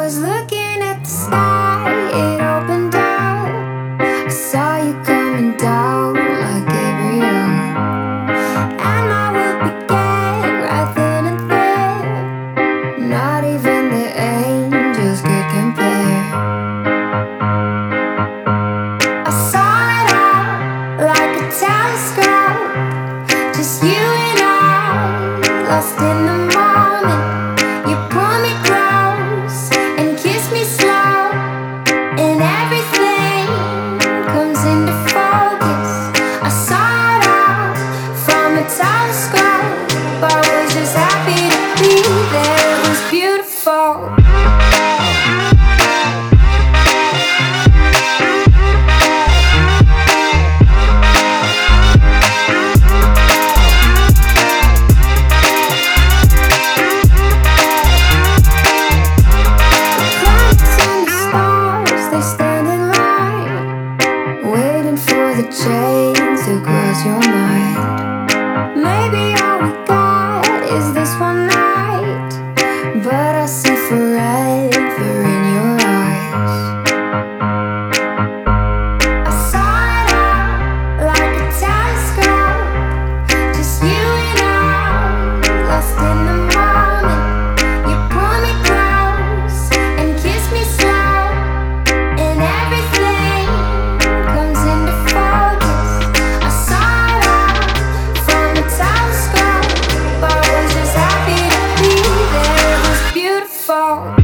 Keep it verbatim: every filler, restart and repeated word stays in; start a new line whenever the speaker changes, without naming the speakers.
was looking at the sky, it opened up. I saw you coming down like Gabriel, and my world began right then and there. Not even the angels could compare. I saw it all like a telescope, just you and I, lost in the moment. You pull me close and kiss me slow, and everything comes into focus. I saw it all from a telescope. I was just happy to be there. It was beautiful. The chains to cross your mind. Maybe all we got is this one night, but I see forever in your eyes. I saw it all like a telescope, just you and I, lost in the moment. You pull me close and kiss me slow, and everything comes into focus. I saw it all from a telescope. I was just happy to be there. It was beautiful.